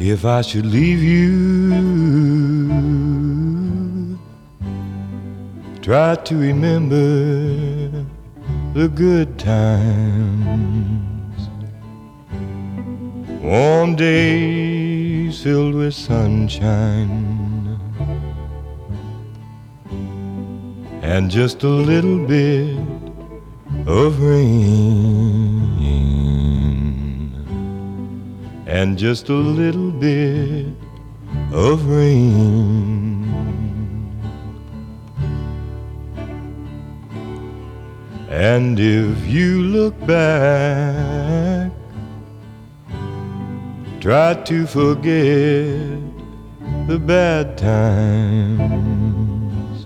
If I should leave you, try to remember the good times, warm days filled with sunshine, and just a little bit of rain, and just a little bit of rain. And if you look back, try to forget the bad times,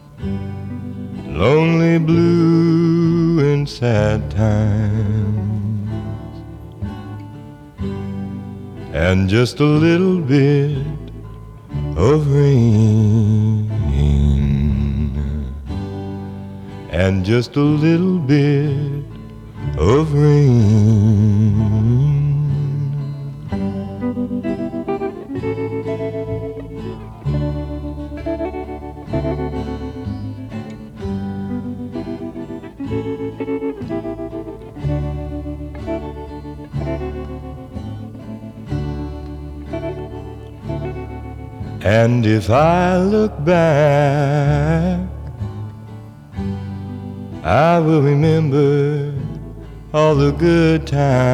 lonely, blue, and sad times, and just a little bit of rain, and just a little bit of rain. And if I look back, I will remember all the good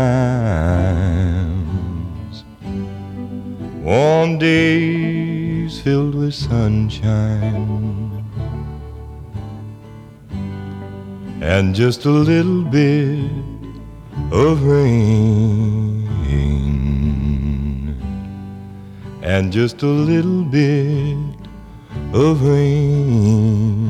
times, warm days filled with sunshine, and just a little bit of rain, and just a little bit of rain.